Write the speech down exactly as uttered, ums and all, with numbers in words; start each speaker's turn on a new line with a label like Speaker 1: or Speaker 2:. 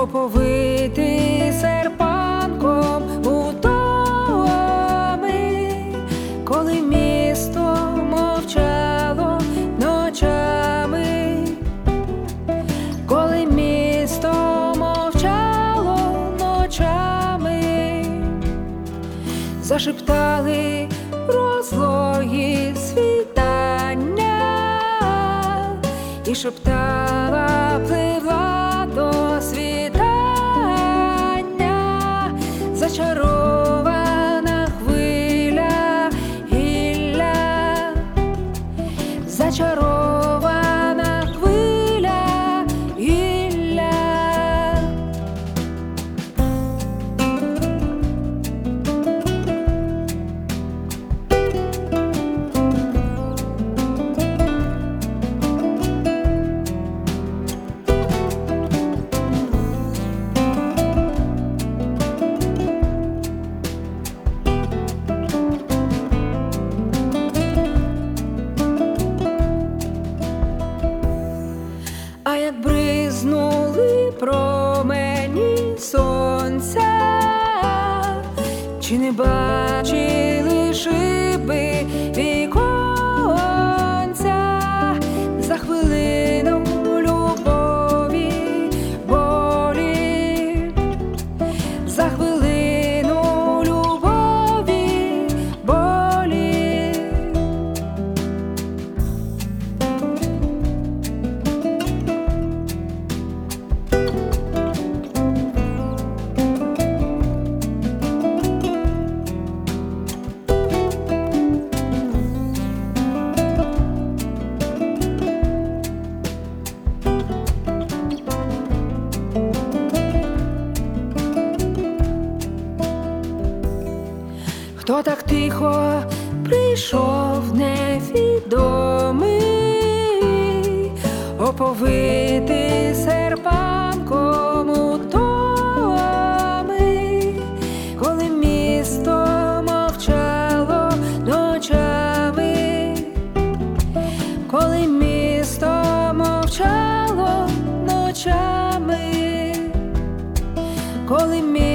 Speaker 1: оповитий серпанком утоми, коли місто мовчало ночами, коли місто мовчало ночами, зашептали розлогі світання, і шептала пливла до світання, зачарована хвиля гілля, зачарована хвиля гілля. А як бризнули промені сонця, чи не бачили шиби віконця, за хвилину любові болі, за хвилину любові болі. Хто так тихо прийшов невідомий, оповитий серпанком утоми, коли місто мовчало ночами, коли місто мовчало ночами, коли місто